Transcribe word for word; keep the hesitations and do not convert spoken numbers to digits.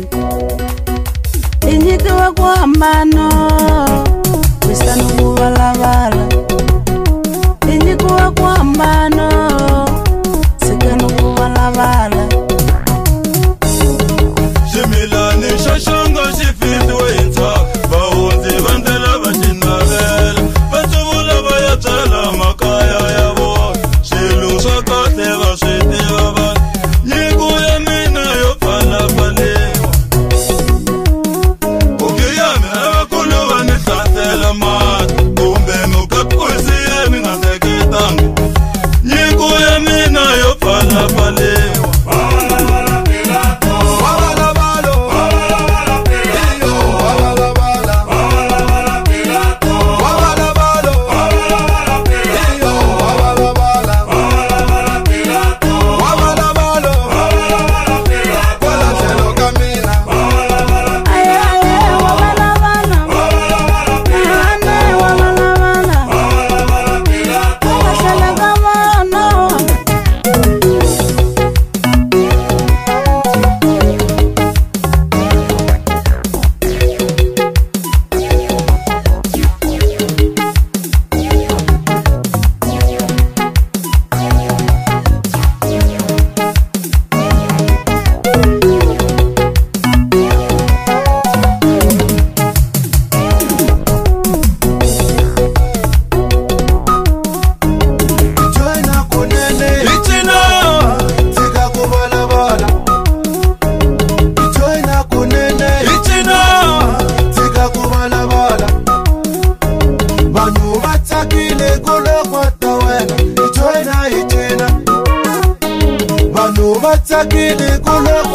Inyikiwe kwa mbano Wisanu kuwalawala Inyikiwe kwa mbano Sikanu kuwalawala Shimilani shashanga shifiti wenza Bahunzi bandela bajinabela Batubula bayatala makaya yabo Shilu sakate baswiti baba Nyiku ya mina yo pala pale Ukiyame abakulu banisatela mat Kumbe mukapuzi ya mina sekitangu Nyiku ya mina yo pala pale Sakile kulo